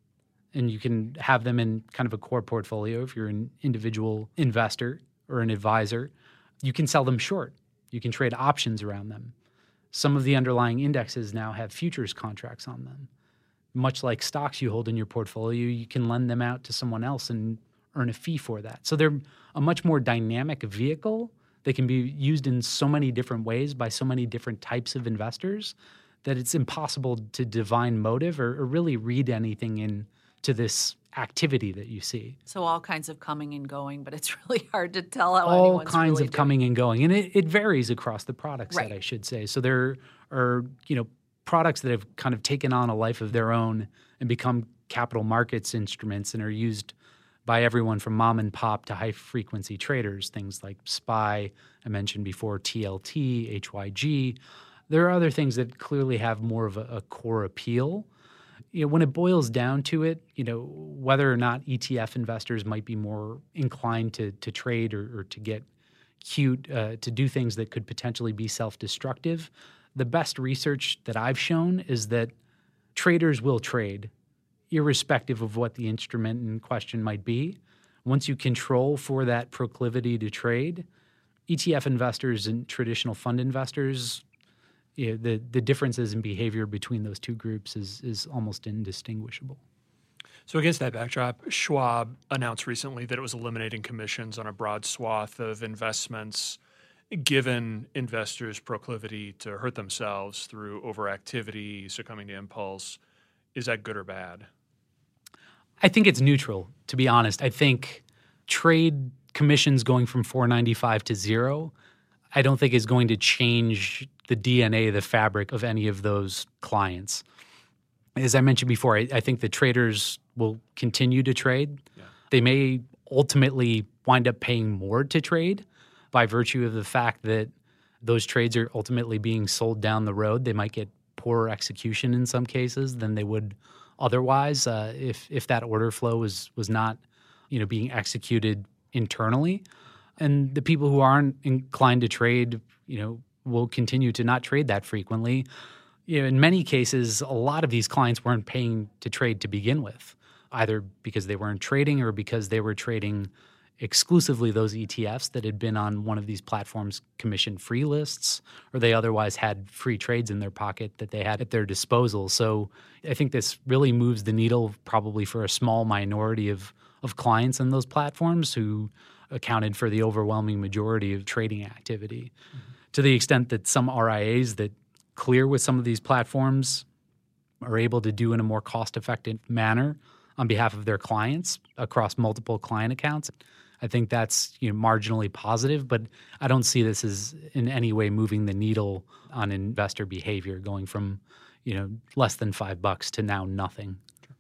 and you can have them in kind of a core portfolio if you're an individual investor or an advisor. You can sell them short. You can trade options around them. Some of the underlying indexes now have futures contracts on them. Much like stocks you hold in your portfolio, you can lend them out to someone else and earn a fee for that. So they're a much more dynamic vehicle. They can be used in so many different ways by so many different types of investors that it's impossible to divine motive or, or really read anything into this activity that you see. So all kinds of coming and going, but it's really hard to tell how all anyone's kinds really of doing. coming and going, and it, it varies across the product set, Right. I should say. So there are, you know, products that have kind of taken on a life of their own and become capital markets instruments and are used by everyone from mom and pop to high frequency traders, things like S P Y, I mentioned before, T L T, H Y G. There are other things that clearly have more of a, a core appeal. You know, when it boils down to it, you know, whether or not E T F investors might be more inclined to to trade or, or to get cute, uh, to do things that could potentially be self-destructive, the best research that I've shown is that traders will trade, irrespective of what the instrument in question might be. Once you control for that proclivity to trade, E T F investors and traditional fund investors, you know, the, the differences in behavior between those two groups is, is almost indistinguishable. So against that backdrop, Schwab announced recently that it was eliminating commissions on a broad swath of investments. given investors' proclivity to hurt themselves through overactivity, succumbing to impulse, is that good or bad? I think it's neutral, to be honest. I think trade commissions going from four ninety-five to zero, I don't think is going to change the D N A, the fabric of any of those clients. As I mentioned before, I, I think the traders will continue to trade. Yeah. They may ultimately wind up paying more to trade by virtue of the fact that those trades are ultimately being sold down the road. They might get poorer execution in some cases than they would otherwise uh, if if that order flow was was not, you know, being executed internally. And the people who aren't inclined to trade, you know, will continue to not trade that frequently. You know, in many cases, a lot of these clients weren't paying to trade to begin with, either because they weren't trading or because they were trading exclusively those E T Fs that had been on one of these platforms' commission-free lists, or they otherwise had free trades in their pocket that they had at their disposal. So I think this really moves the needle probably for a small minority of, of clients in those platforms who accounted for the overwhelming majority of trading activity. Mm-hmm. To the extent that some R I As that clear with some of these platforms are able to do in a more cost-effective manner on behalf of their clients across multiple client accounts, I think that's, you know, marginally positive, but I don't see this as in any way moving the needle on investor behavior, going from, you know, less than five bucks to now nothing.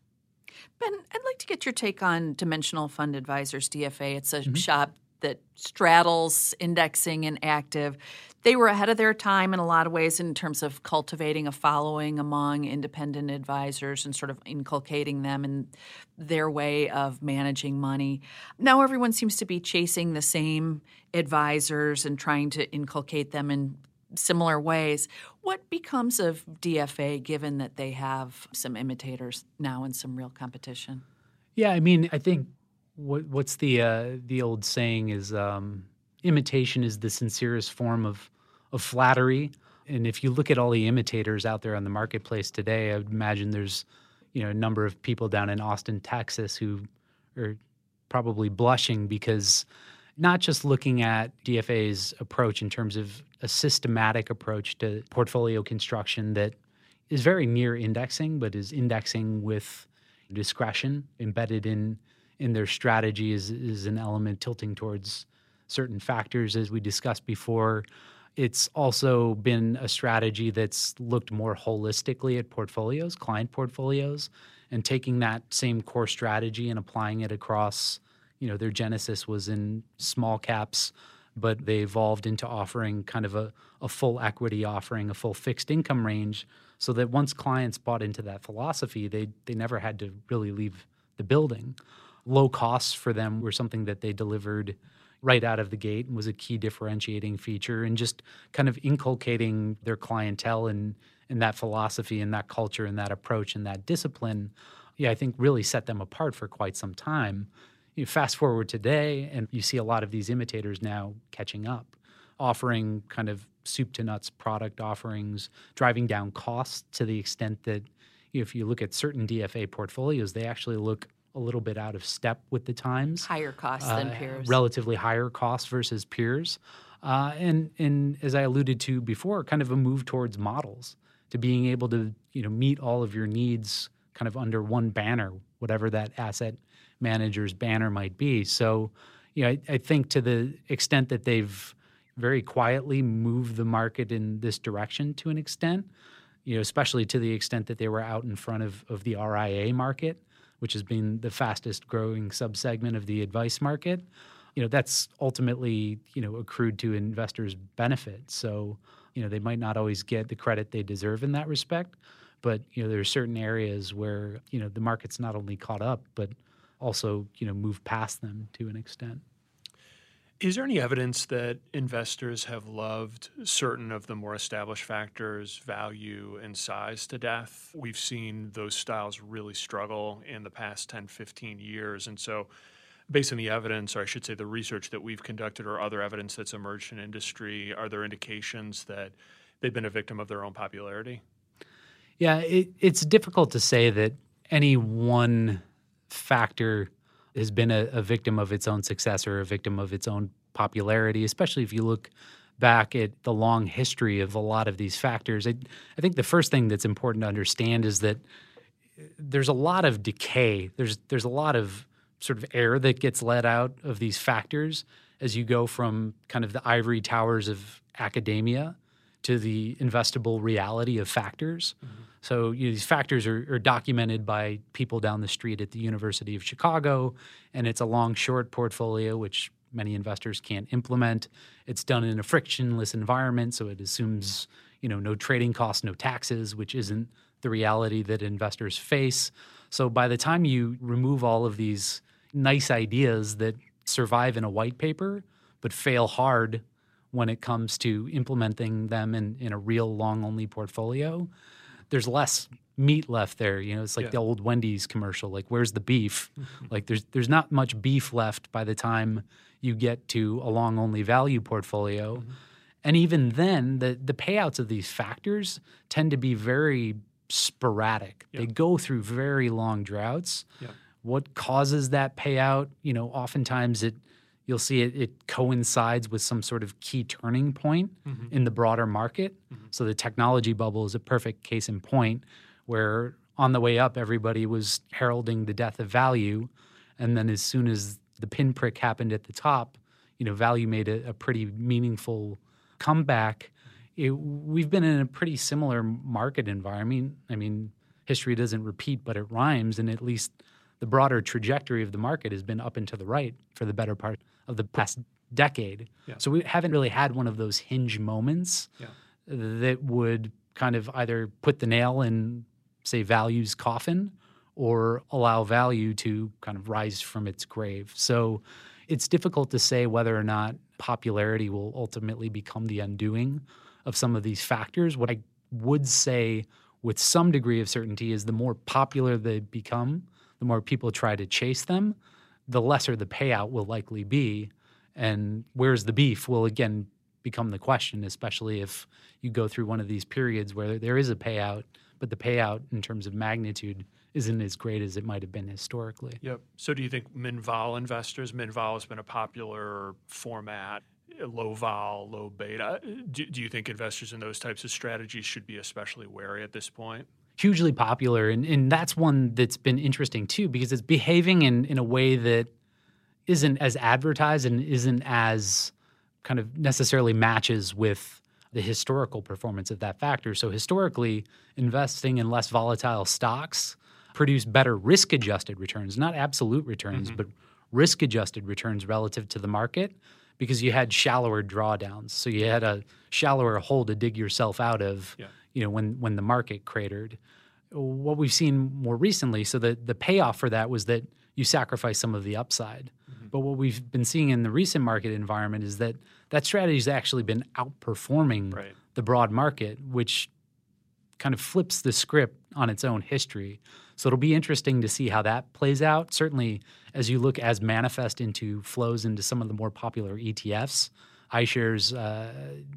Ben, I'd like to get your take on Dimensional Fund Advisors, D F A. It's a Mm-hmm. shop that straddles indexing and active. They were ahead of their time in a lot of ways in terms of cultivating a following among independent advisors and sort of inculcating them in their way of managing money. Now everyone seems to be chasing the same advisors and trying to inculcate them in similar ways. What becomes of D F A given that they have some imitators now and some real competition? Yeah, I mean, I think what, what's the uh, the old saying is um, imitation is the sincerest form of of flattery. And if you look at all the imitators out there on the marketplace today, I would imagine there's, you know, a number of people down in Austin, Texas who are probably blushing because not just looking at D F A's approach in terms of a systematic approach to portfolio construction that is very near indexing, but is indexing with discretion embedded in in their strategy is, is an element tilting towards certain factors, as we discussed before. It's also been a strategy that's looked more holistically at portfolios, client portfolios, and taking that same core strategy and applying it across, you know, their genesis was in small caps, but they evolved into offering kind of a, a full equity offering, a full fixed income range, so that once clients bought into that philosophy, they they never had to really leave the building. Low costs for them were something that they delivered right out of the gate and was a key differentiating feature, and just kind of inculcating their clientele in, in that philosophy and that culture and that approach and that discipline, yeah, I think really set them apart for quite some time. You fast forward today, and you see a lot of these imitators now catching up, offering kind of soup to nuts product offerings, driving down costs to the extent that, you know, if you look at certain D F A portfolios, they actually look a little bit out of step with the times. Higher costs uh, than peers. Relatively higher costs versus peers. Uh, and, and as I alluded to before, kind of a move towards models, to being able to, you know, meet all of your needs kind of under one banner, whatever that asset manager's banner might be. So, you know, I, I think to the extent that they've very quietly moved the market in this direction to an extent, you know, especially to the extent that they were out in front of, of the R I A market, which has been the fastest growing subsegment of the advice market, you know, that's ultimately, you know, accrued to investors' benefit. So, you know, they might not always get the credit they deserve in that respect, but, you know, there are certain areas where, you know, the market's not only caught up, but also, you know, moved past them to an extent. Is there any evidence that investors have loved certain of the more established factors, value and size, to death? We've seen those styles really struggle in the past ten, fifteen years. And so based on the evidence, or I should say the research that we've conducted or other evidence that's emerged in industry, are there indications that they've been a victim of their own popularity? Yeah, it, it's difficult to say that any one factor has been a, a victim of its own success or a victim of its own popularity, especially if you look back at the long history of a lot of these factors, I, I think the first thing that's important to understand is that there's a lot of decay. There's there's a lot of sort of air that gets let out of these factors as you go from kind of the ivory towers of academia to the investable reality of factors. Mm-hmm. So you know, these factors are, are documented by people down the street at the University of Chicago, and it's a long-short portfolio, which many investors can't implement. It's done in a frictionless environment, so it assumes you know no trading costs, no taxes, which isn't the reality that investors face. So by the time you remove all of these nice ideas that survive in a white paper but fail hard when it comes to implementing them in, in a real long-only portfolio, there's less meat left there. You know, it's like yeah. the old Wendy's commercial, like, where's the beef? Mm-hmm. Like, there's there's not much beef left by the time you get to a long-only value portfolio. Mm-hmm. And even then, the, the payouts of these factors tend to be very sporadic. Yeah. They go through very long droughts. Yeah. What causes that payout? You know, oftentimes it you'll see it, it coincides with some sort of key turning point mm-hmm. in the broader market. Mm-hmm. So the technology bubble is a perfect case in point, where on the way up, everybody was heralding the death of value. And then as soon as the pinprick happened at the top, you know, value made a, a pretty meaningful comeback. It, we've been in a pretty similar market environment. I mean, history doesn't repeat, but it rhymes. And at least the broader trajectory of the market has been up and to the right for the better part of the past decade. Yeah. So we haven't really had one of those hinge moments yeah. that would kind of either put the nail in, say, value's coffin, or allow value to kind of rise from its grave. So it's difficult to say whether or not popularity will ultimately become the undoing of some of these factors. What I would say with some degree of certainty is the more popular they become, the more people try to chase them, the lesser the payout will likely be. And where's the beef will again become the question, especially if you go through one of these periods where there is a payout, but the payout in terms of magnitude isn't as great as it might have been historically. Yep. So do you think min-vol investors, min-vol has been a popular format, low vol, low beta. Do, do you think investors in those types of strategies should be especially wary at this point? Hugely popular. And, and that's one that's been interesting too, because it's behaving in, in a way that isn't as advertised and isn't as kind of necessarily matches with the historical performance of that factor. So historically, investing in less volatile stocks produce better risk-adjusted returns, not absolute returns, mm-hmm. but risk-adjusted returns relative to the market, because you had shallower drawdowns. So you had a shallower hole to dig yourself out of, yeah. you know, when when the market cratered. What we've seen more recently, so the, the payoff for that was that you sacrifice some of the upside. Mm-hmm. But what we've been seeing in the recent market environment is that that strategy has actually been outperforming right. the broad market, which kind of flips the script on its own history. So it'll be interesting to see how that plays out. Certainly, as you look as manifest into flows into some of the more popular E T Fs, iShares uh,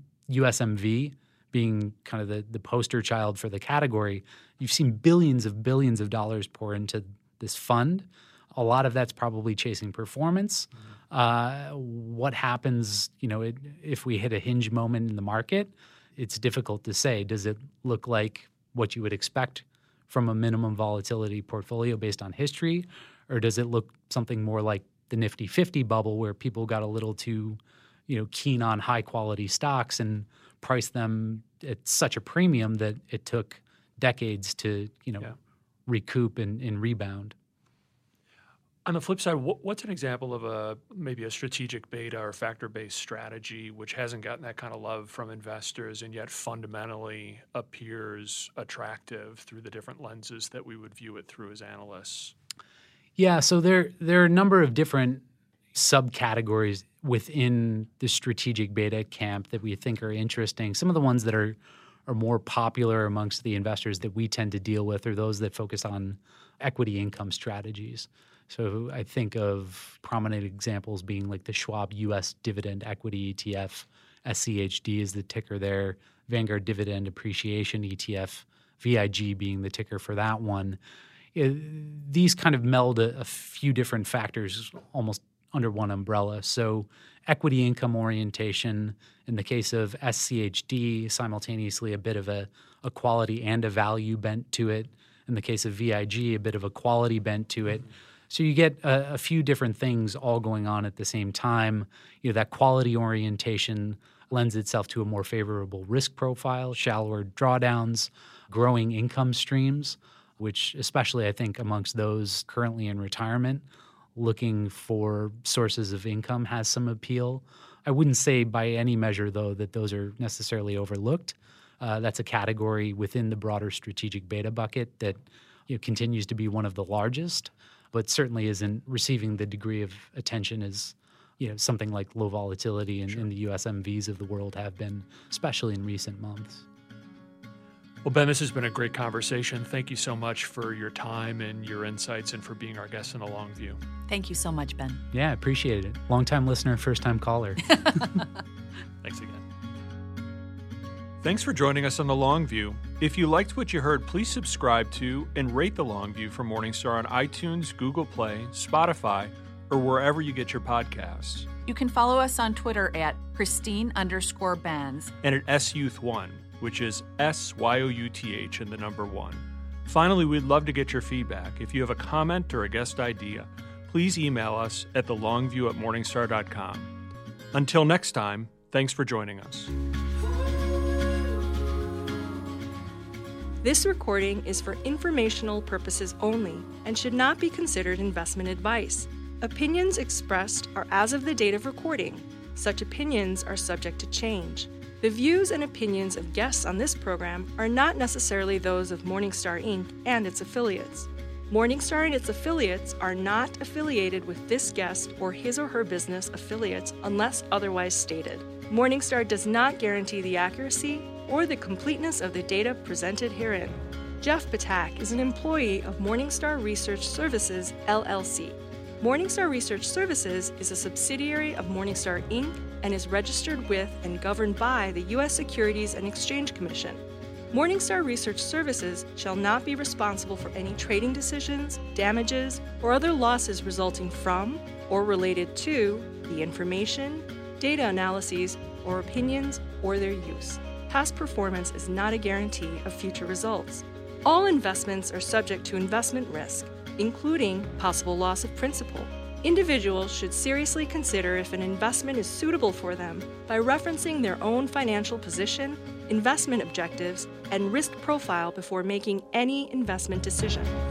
U S M V being kind of the, the poster child for the category, you've seen billions of billions of dollars pour into this fund. A lot of that's probably chasing performance. Mm-hmm. Uh, what happens, you know, it, if we hit a hinge moment in the market? It's difficult to say. Does it look like what you would expect from a minimum volatility portfolio based on history, or does it look something more like the Nifty fifty bubble where people got a little too, you know, keen on high quality stocks and priced them at such a premium that it took decades to, you know, yeah. recoup and, and rebound? On the flip side, what, what's an example of a maybe a strategic beta or factor-based strategy which hasn't gotten that kind of love from investors and yet fundamentally appears attractive through the different lenses that we would view it through as analysts? Yeah, so there there are a number of different subcategories within the strategic beta camp that we think are interesting. Some of the ones that are are more popular amongst the investors that we tend to deal with are those that focus on equity income strategies. So I think of prominent examples being like the Schwab U S Dividend Equity E T F, S C H D is the ticker there, Vanguard Dividend Appreciation E T F, V I G being the ticker for that one. It, these kind of meld a, a few different factors almost under one umbrella. So equity income orientation, in the case of S C H D, simultaneously a bit of a, a quality and a value bent to it. In the case of V I G, a bit of a quality bent to it. So you get a, a few different things all going on at the same time. You know, that quality orientation lends itself to a more favorable risk profile, shallower drawdowns, growing income streams, which especially I think amongst those currently in retirement, looking for sources of income has some appeal. I wouldn't say by any measure, though, that those are necessarily overlooked. Uh, that's a category within the broader strategic beta bucket that you know, continues to be one of the largest, but certainly isn't receiving the degree of attention as you know something like low volatility and, Sure. and the U S M Vs of the world have been, especially in recent months. Well, Ben, this has been a great conversation. Thank you so much for your time and your insights and for being our guest in A Long View. Thank you so much, Ben. Yeah, appreciate it. Long-time listener, first-time caller. Thanks again. Thanks for joining us on The Long View. If you liked what you heard, please subscribe to and rate The Long View for Morningstar on iTunes, Google Play, Spotify, or wherever you get your podcasts. You can follow us on Twitter at Christine underscore Benz. And at S Youth One, which is S Y O U T H and the number one. Finally, we'd love to get your feedback. If you have a comment or a guest idea, please email us at thelongview at morningstar dot com. Until next time, thanks for joining us. This recording is for informational purposes only and should not be considered investment advice. Opinions expressed are as of the date of recording. Such opinions are subject to change. The views and opinions of guests on this program are not necessarily those of Morningstar Incorporated and its affiliates. Morningstar and its affiliates are not affiliated with this guest or his or her business affiliates unless otherwise stated. Morningstar does not guarantee the accuracy or the completeness of the data presented herein. Jeff Patak is an employee of Morningstar Research Services, L L C. Morningstar Research Services is a subsidiary of Morningstar Incorporated and is registered with and governed by the U S Securities and Exchange Commission. Morningstar Research Services shall not be responsible for any trading decisions, damages, or other losses resulting from or related to the information, data analyses, or opinions, or their use. Past performance is not a guarantee of future results. All investments are subject to investment risk, including possible loss of principal. Individuals should seriously consider if an investment is suitable for them by referencing their own financial position, investment objectives, and risk profile before making any investment decision.